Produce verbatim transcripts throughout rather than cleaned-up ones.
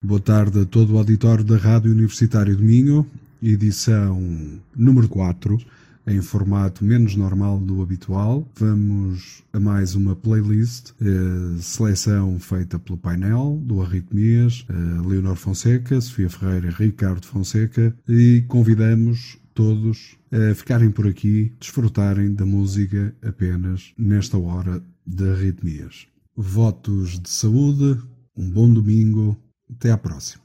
Boa tarde a todo o auditório da Rádio Universitário do Minho, edição número quatro, em formato menos normal do habitual. Vamos a mais uma playlist, eh, seleção feita pelo painel do Arritmias, eh, Leonor Fonseca, Sofia Ferreira, Ricardo Fonseca, e convidamos todos a ficarem por aqui, desfrutarem da música apenas nesta hora de Arritmias. Votos de saúde, um bom domingo, até à próxima.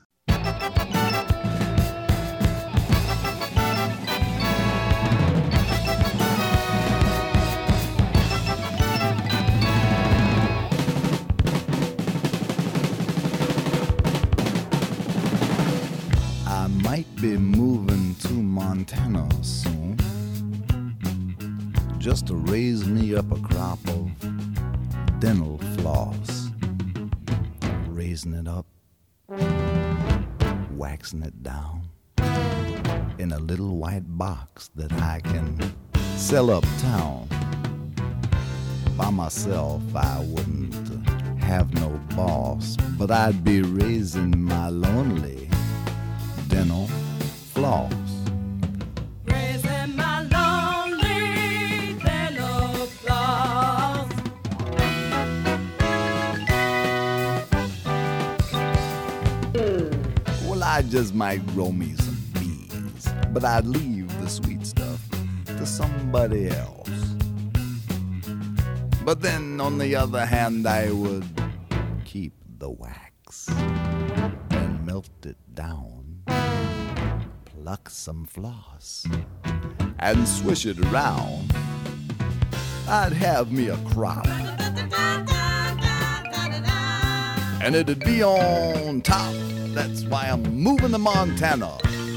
I might be moving to Montana soon, just to raise me up a crop of dental floss, raising it up, waxing it down in a little white box that I can sell uptown. By myself I wouldn't have no boss, but I'd be raising my lonely dental floss. Raising my lonely dental floss. Well, I just might grow me some bees, but I'd leave the sweet stuff to somebody else. But then, on the other hand, I would keep the wax and melt it down, pluck some floss, and swish it around. I'd have me a crop, and it'd be on top. That's why I'm moving to Montana.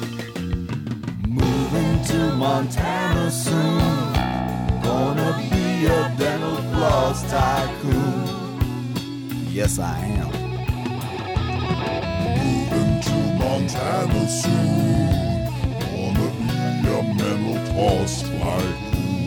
Moving to Montana soon. Gonna be a dental floss tycoon. Yes, I am. Moving to Montana soon. Gonna be a mental floss tycoon.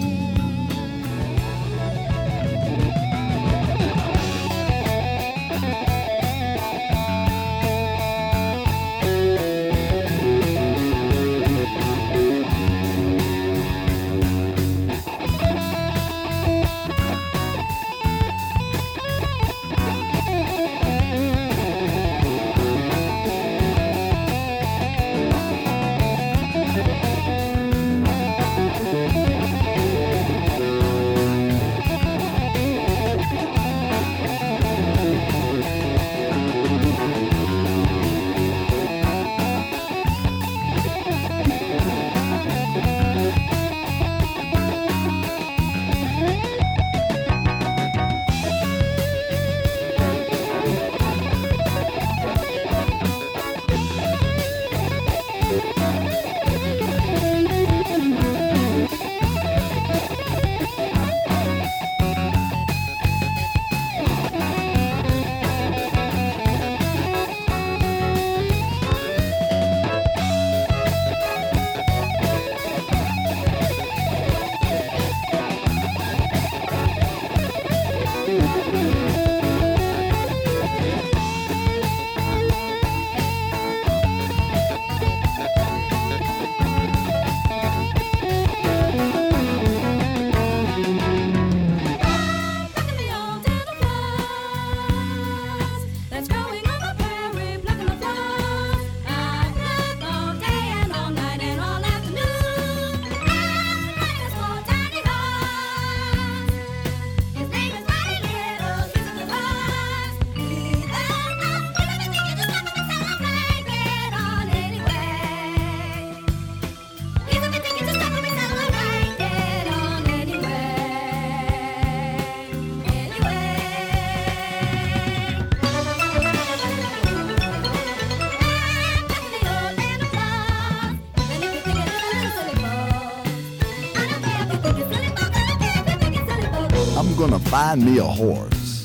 I'm gonna find me a horse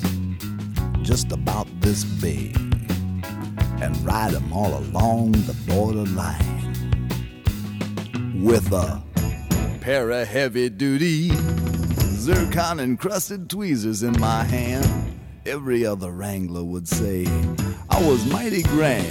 just about this big and ride him all along the borderline with a pair of heavy-duty zircon-encrusted tweezers in my hand every other wrangler would say I was mighty grand.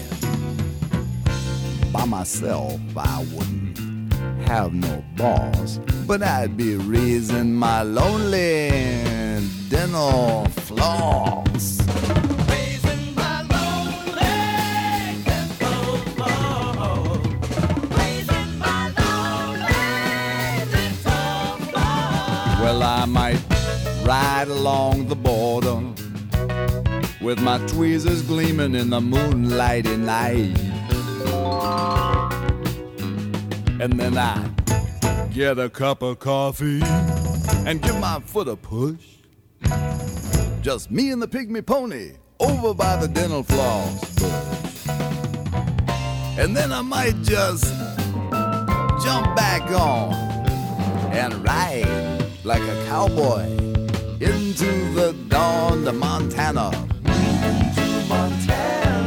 By myself, I wouldn't have no boss, but I'd be raising my lonely dental floss. Raising my lonely dental floss. Raising my lonely dental floss. Well, I might ride along the border with my tweezers gleaming in the moonlighty night. And then I get a cup of coffee and give my foot a push. Just me and the pygmy pony over by the dental floss bush. And then I might just jump back on and ride like a cowboy into the dawn to Montana. To Montana.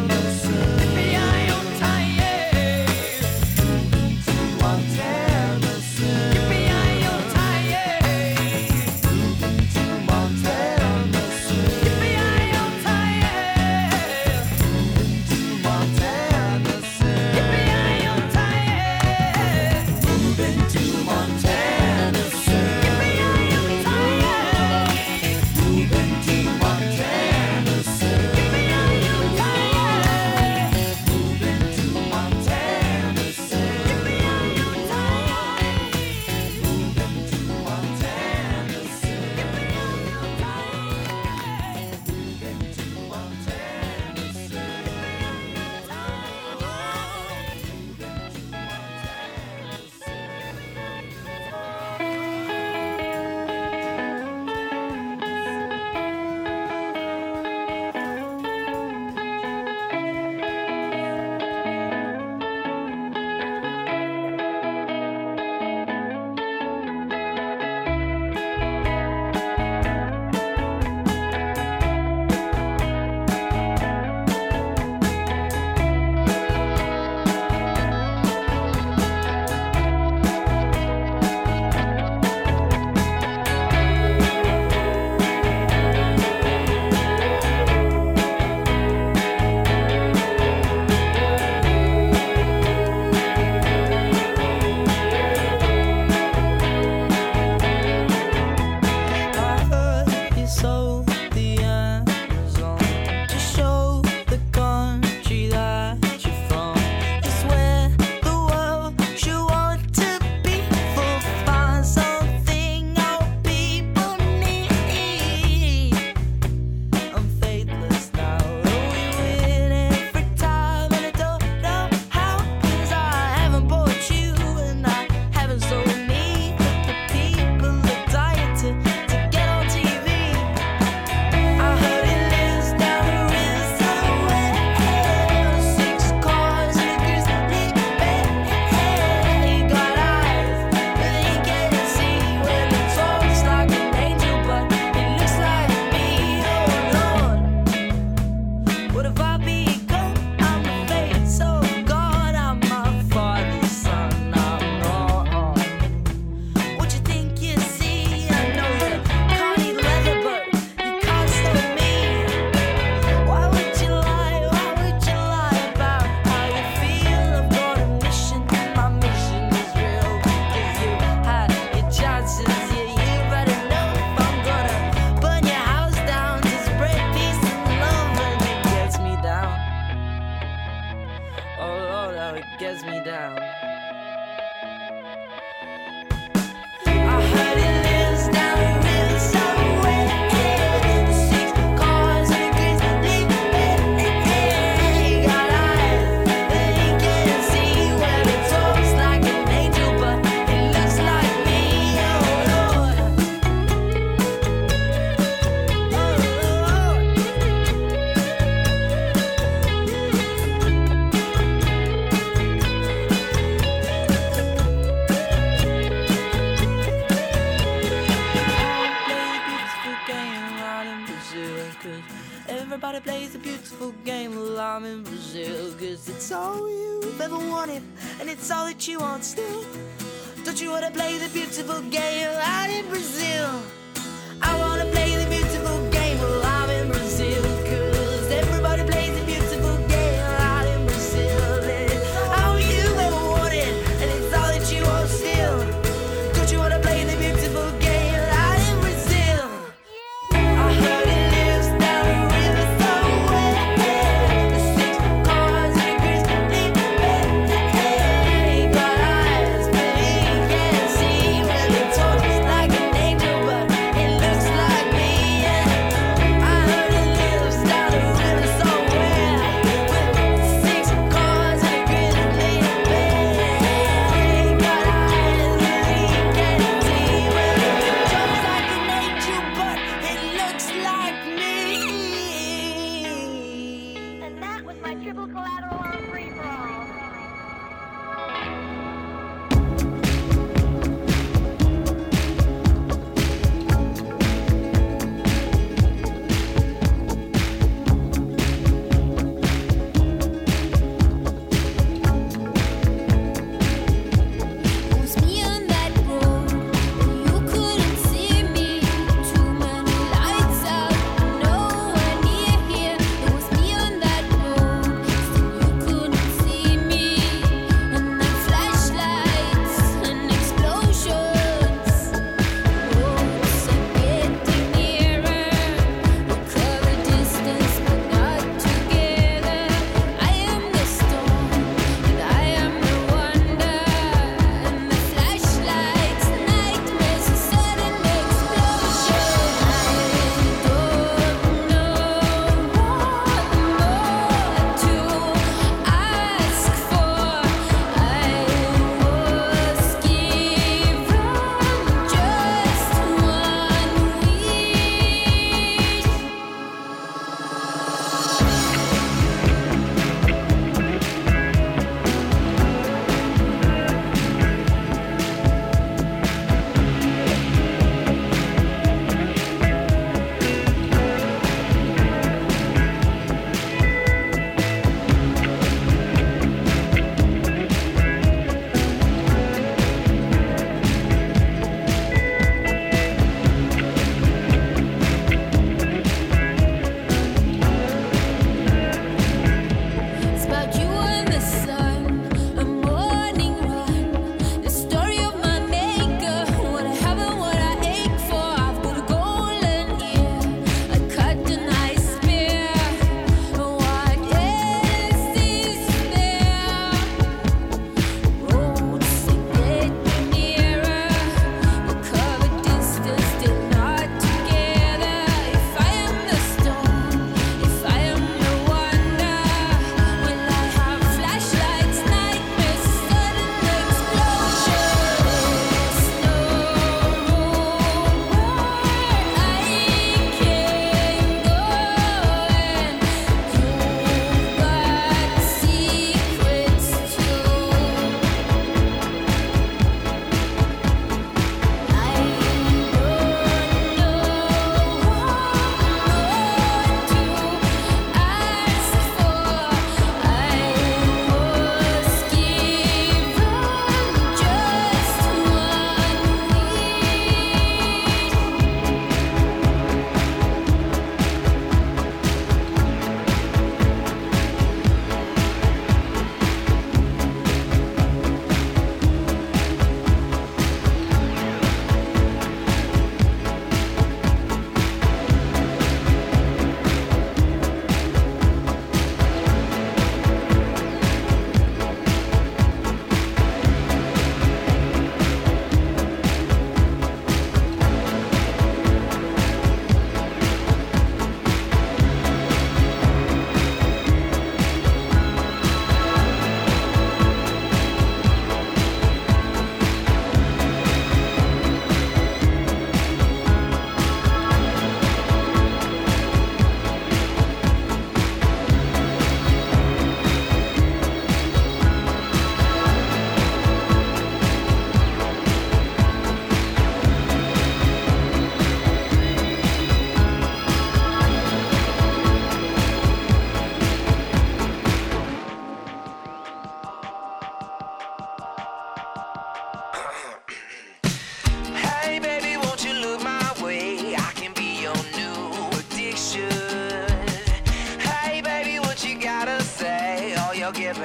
Everybody plays a beautiful game while I'm in Brazil, 'cause it's all you've ever wanted, and it's all that you want still. Don't you wanna play the beautiful game while I'm in Brazil? I wanna play the beautiful game while I'm in Brazil.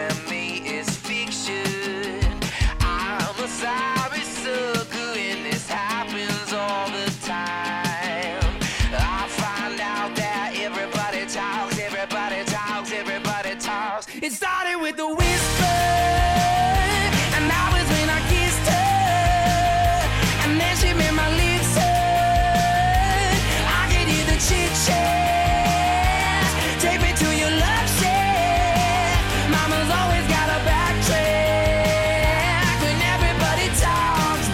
and me is fiction. I'm a sorry sucker and this happens all the time. I find out that everybody talks, everybody talks, everybody talks. It started with a whisper, and that was when I kissed her, and then she made my lips hurt. I could hear the chit chat. Take me to your love shack. Mama's always got a backtrack when everybody talks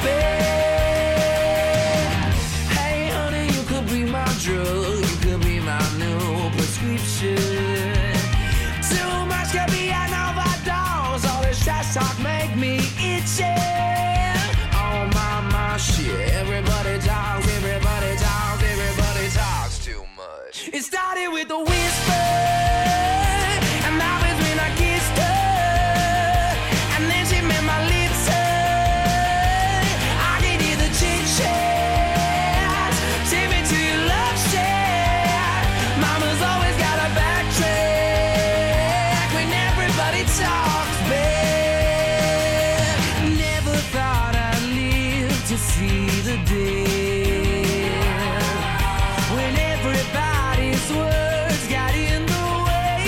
back. Hey honey, you could be my drug, you could be my new prescription. Too much could be an overdose. All this trash talk make me itchy. Oh my, my shit. Everybody talks, everybody talks, everybody talks too much. It started with a whisper, and that was when I kissed her, and then she made my lips hurt. I could hear the chit chat. Take me to your love shack. Mama's always got a backtrack when everybody talks back. Never thought I'd live to see the day when everybody's words got in the way.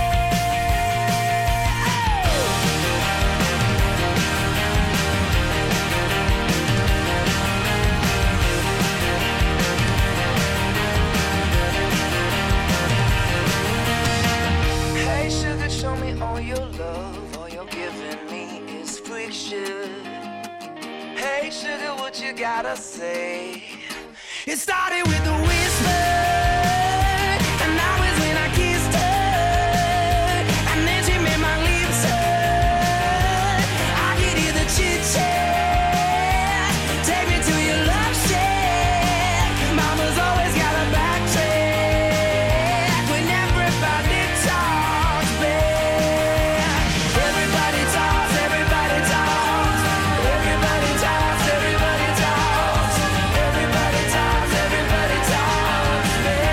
Hey sugar, show me all your love. All you're giving me is friction. Hey sugar, what you gotta say? It started with a whisper, and that was when I kissed her, and then she made my lips hurt. I could hear the chit chat. Take me to your love shack. Mama's always got a backtrack when everybody talks back. Everybody talks, everybody talks, everybody talks, everybody talks, everybody talks, everybody talks back.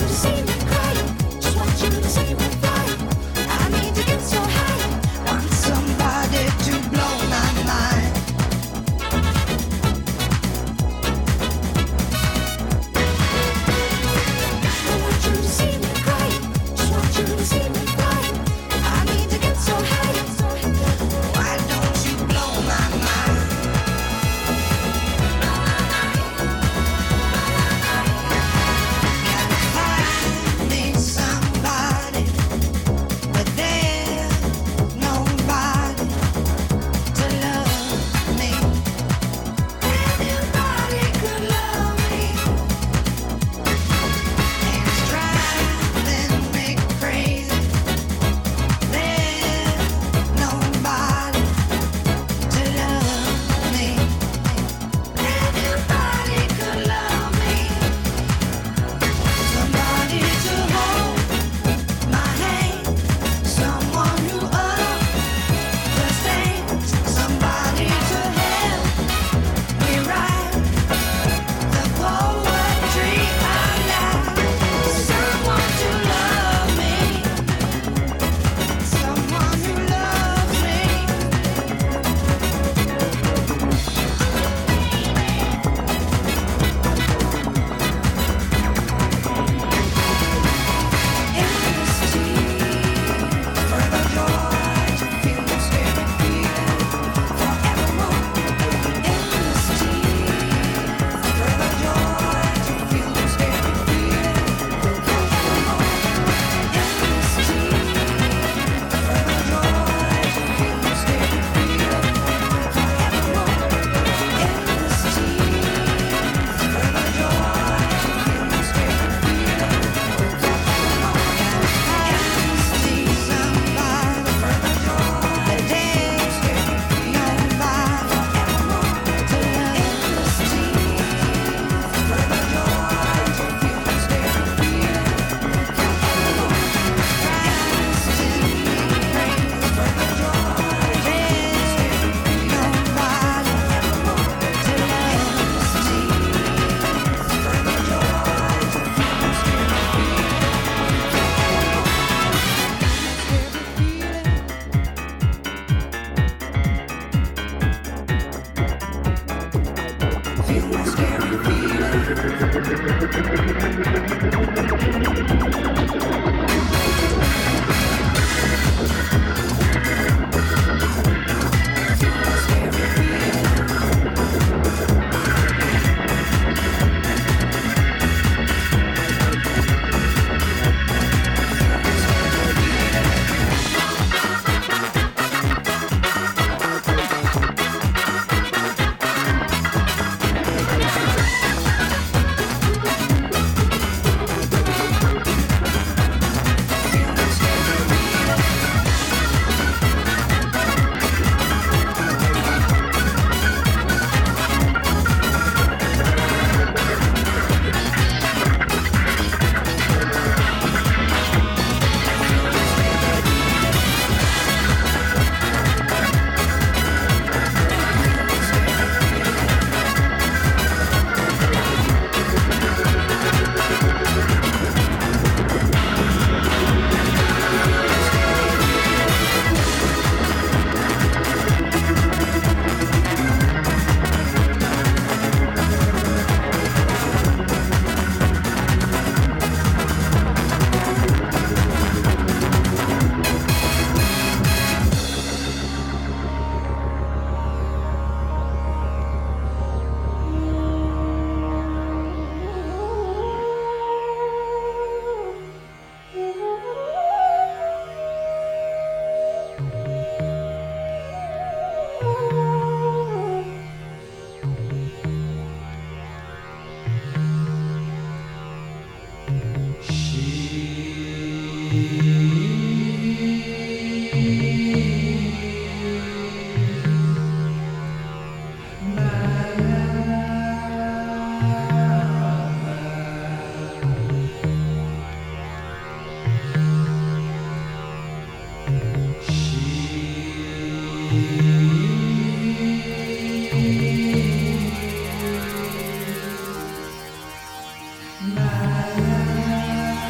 My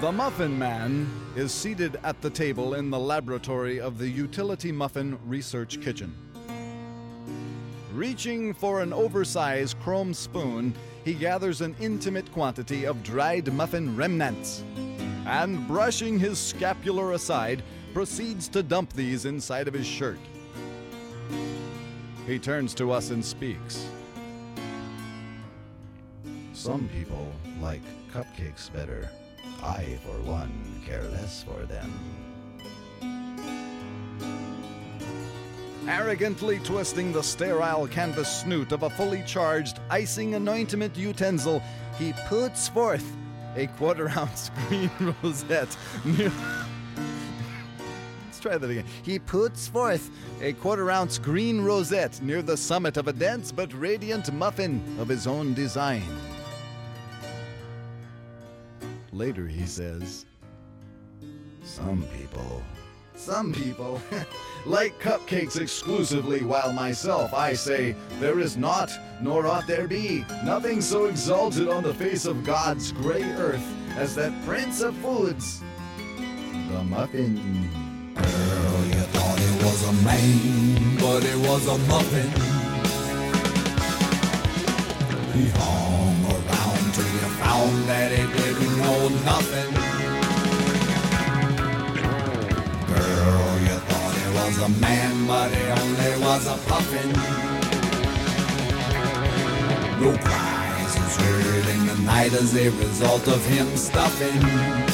The Muffin Man is seated at the table in the laboratory of the Utility Muffin Research Kitchen. Reaching for an oversized chrome spoon, he gathers an intimate quantity of dried muffin remnants and, brushing his scapular aside, proceeds to dump these inside of his shirt. He turns to us and speaks. Some people like cupcakes better. I, for one, care less for them. Arrogantly twisting the sterile canvas snoot of a fully charged icing anointment utensil, he puts forth a quarter-ounce green rosette near... Let's try that again. He puts forth a quarter-ounce green rosette near the summit of a dense but radiant muffin of his own design. Later he says, Some people Some people like cupcakes exclusively, while myself, I say, there is not, nor ought there be, nothing so exalted on the face of God's gray earth as that prince of foods, the muffin. Girl, you thought it was a man, but it was a muffin. He hung around till you found that he didn't know nothing. Girl, you thought he was a man, but he only was a puffin. No cries is heard in the night as a result of him stuffing.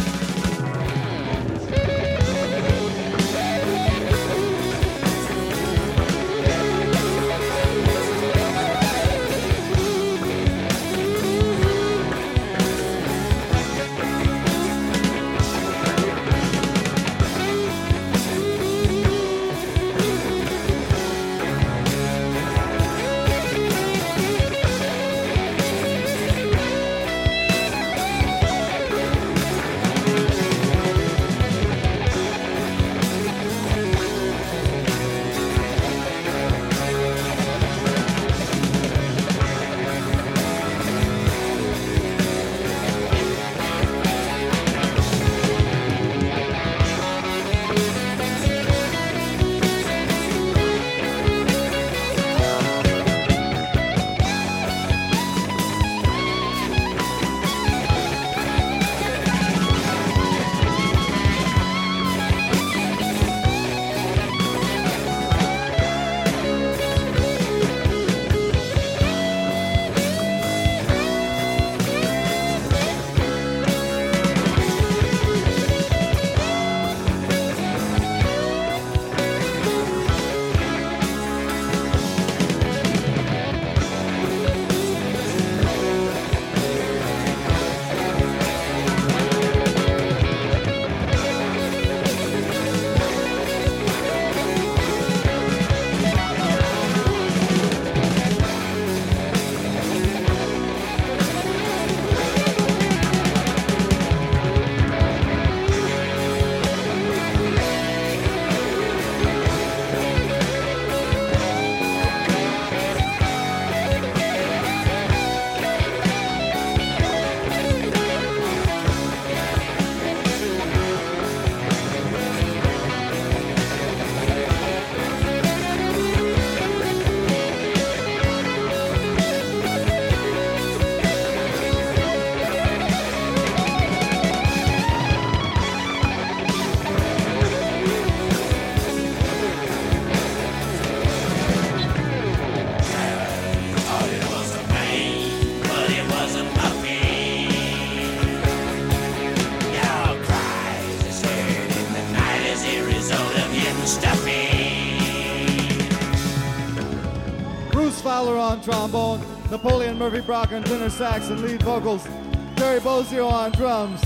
Fowler on trombone, Napoleon Murphy Brock on tenor sax and lead vocals, Terry Bozio on drums,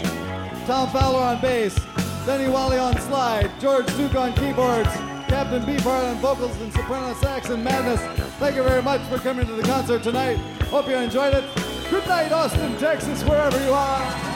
Tom Fowler on bass, Denny Wally on slide, George Duke on keyboards, Captain Beefheart on vocals and soprano sax and madness. Thank you very much for coming to the concert tonight. Hope you enjoyed it. Good night, Austin, Texas, wherever you are.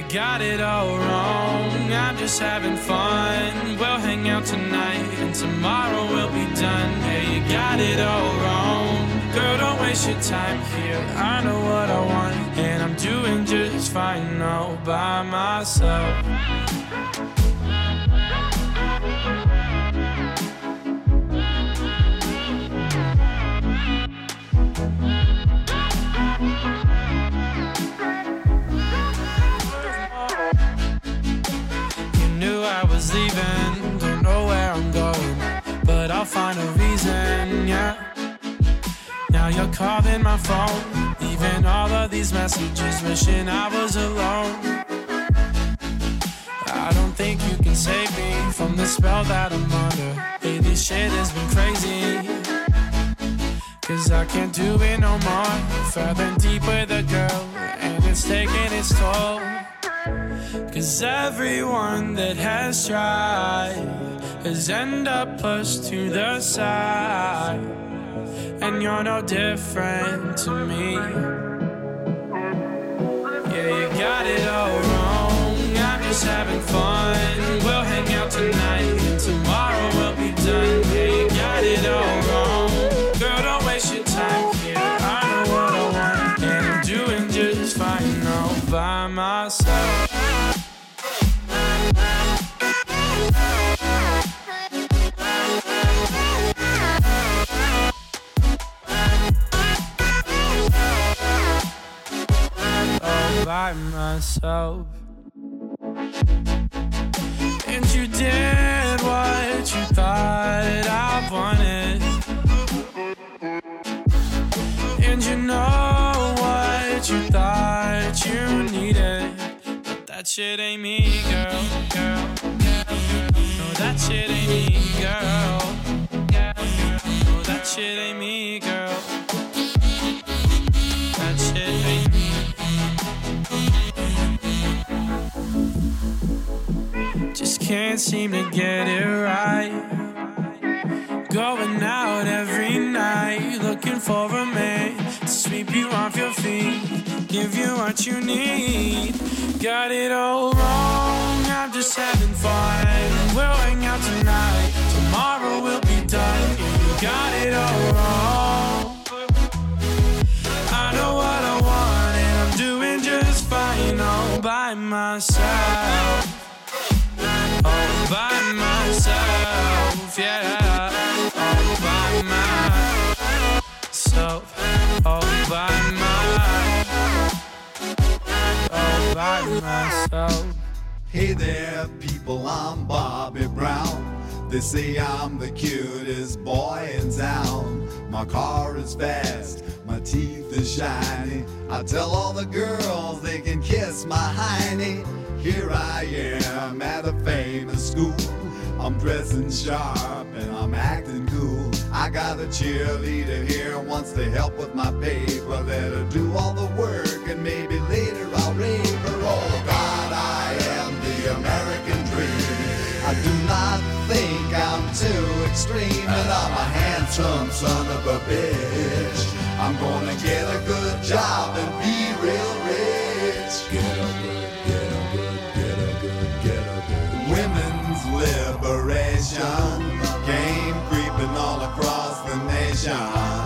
got it all wrong. I'm just having fun. We'll hang out tonight and tomorrow we'll be done. Yeah, you got it all wrong. Girl, don't waste your time here. I know what I want, and I'm doing just fine all by myself. I was leaving, don't know where I'm going, but I'll find a reason, yeah. Now you're calling my phone, leaving all of these messages, wishing I was alone. I don't think you can save me from the spell that I'm under. Hey, this shit has been crazy, cause I can't do it no more. Further and deep with a girl, and it's taking its toll. Cause everyone that has tried has ended up pushed to the side, and you're no different to me. Yeah, you got it all wrong. I'm just having fun. We'll hang out tonight and tomorrow we'll be done. Yeah, you got it all wrong. Girl, don't waste your time here. I know what I want, and I'm doing just fine all by myself. By myself. And you did what you thought I wanted, and you know what you thought you needed, but that shit ain't me, girl, girl. No, that shit ain't me, girl. No, that shit ain't me, girl. That shit ain't me. Just can't seem to get it right. Going out every night, looking for a man to sweep you off your feet, give you what you need. Got it all wrong, I'm just having fun. We'll hang out tonight, tomorrow we'll be done. You got it all wrong. I know what I want, and I'm doing just fine all by myself. All by myself, yeah. All by myself. All by my. All by myself. Hey there, people, I'm Bobby Brown. They say I'm the cutest boy in town. My car is fast, my teeth are shiny. I tell all the girls they can kiss my hiney. Here I am at a famous school. I'm dressing sharp and I'm acting cool. I got a cheerleader here, wants to help with my paper. Let her do all the work and maybe later I'll rave her. Oh God, I am the American dream. I do not think I'm too extreme, and I'm a handsome son of a bitch. I'm gonna get a good job and be real rich. Get a good, get a good, get a good, get a good. Women's liberation came creeping all across the nation.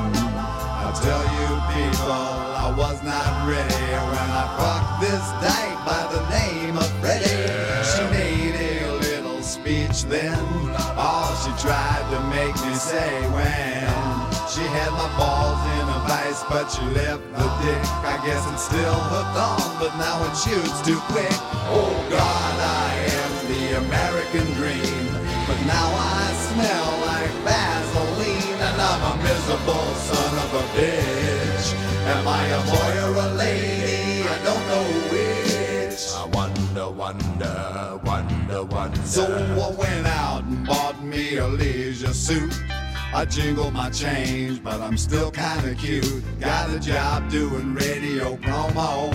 I tell you people, I was not ready when I fucked this dyke by the name of Freddie. She made a little speech then, all she tried to make me say when she had my balls in a vice, but she left the dick. I guess it's still hooked on, but now it shoots too quick. Oh God, I am the American dream, but now I smell like Vaseline, and I'm a miserable son of a bitch. Am I a boy or a lady? I don't know which. I wonder, wonder, wonder, wonder. So I went out and bought me a leisure suit. I jingle my change, but I'm still kinda cute. Got a job doing radio promo,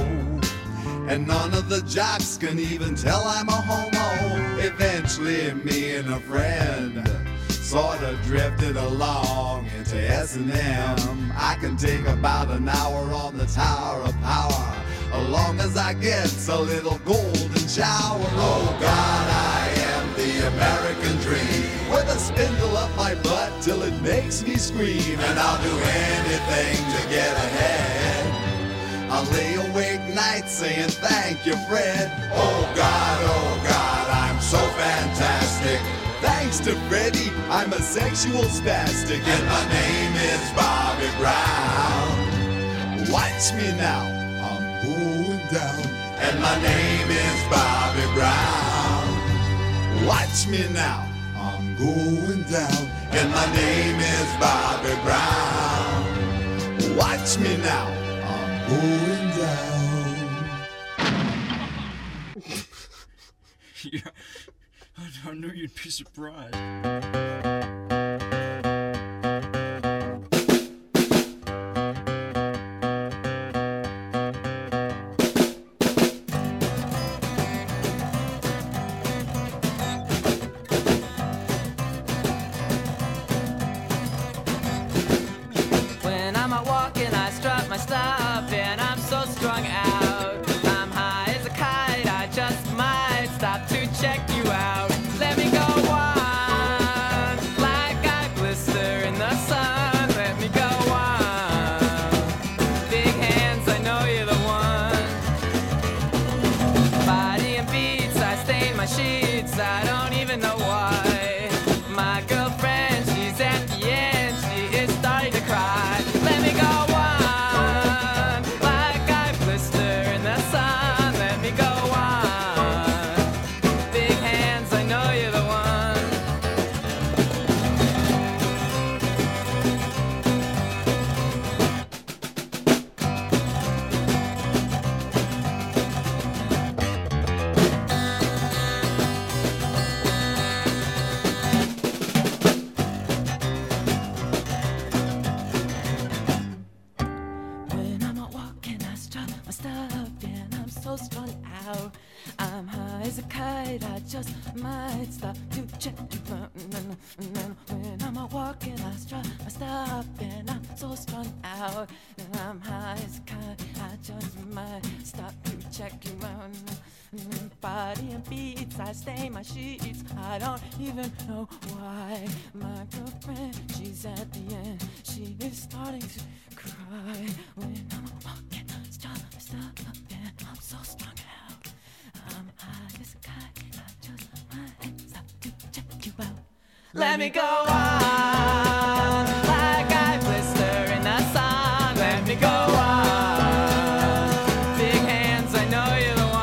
and none of the jocks can even tell I'm a homo. Eventually me and a friend sorta drifted along into S and M. I can take about an hour on the Tower of Power, as long as I get a little golden shower. Oh God, I am the American dream, with a spindle up my butt till it makes me scream. And I'll do anything to get ahead. I'll lay awake nights saying thank you, Fred. Oh God, oh God, I'm so fantastic. Thanks to Freddie, I'm a sexual spastic. And my name is Bobby Brown. Watch me now, I'm going down. And my name is Bobby Brown. Watch me now, I'm going down. And my name is Bobby Brown. Watch me now, I'm going down. Yeah, I, I knew you'd be surprised. When I'm out walking, I strut my stuff, and I'm so strung out. I'm high as a kite, I just might stop to check you out. Let me go on, like I blister in the sun. Let me go on. Big hands, I know you're the one. Body and beats, I stain my sheets, I don't even know why. My girlfriend, she's at the end, she is starting to cry. Let me go on, like I blister in the sun. Let me go on. Big hands, I know you're the one. When I'm out walking, I strut my stuff, and I'm so strung out. I'm high as a kite, I just might stop to check you out. When I'm out walking, I strut my stuff, and I'm so strung out. And I'm high as a kite, I just might stop to check you out. Body and beats, I stain my sheets, I don't even know why. My girlfriend, she's at the end, she is starting to cry. When I'm walking, stop, stop, and I'm so strung out. I'm high as a kite, I just might stop to check you out. Let me go on, like I blister in the sun. Let me go on. Big hands, I know you're the one.